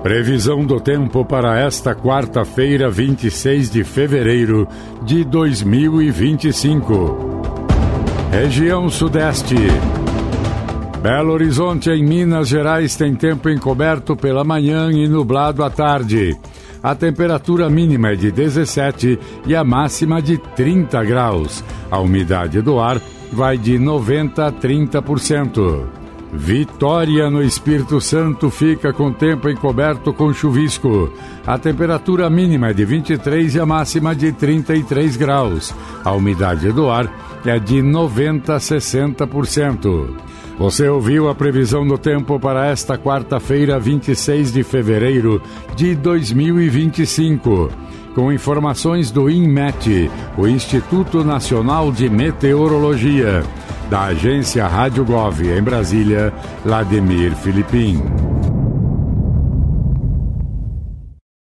Previsão do tempo para esta quarta-feira, 26 de fevereiro de 2025. Região Sudeste. Belo Horizonte, em Minas Gerais, tem tempo encoberto pela manhã e nublado à tarde. A temperatura mínima é de 17 e a máxima de 30 graus. A umidade do ar vai de 90% a 30%. Vitória, no Espírito Santo, fica com tempo encoberto com chuvisco. A temperatura mínima é de 23 e a máxima de 33 graus. A umidade do ar é de 90% a 60%. Você ouviu a previsão do tempo para esta quarta-feira, 26 de fevereiro de 2025. Com informações do INMET, o Instituto Nacional de Meteorologia. Da agência Rádio Gov, em Brasília, Vladimir Filipim.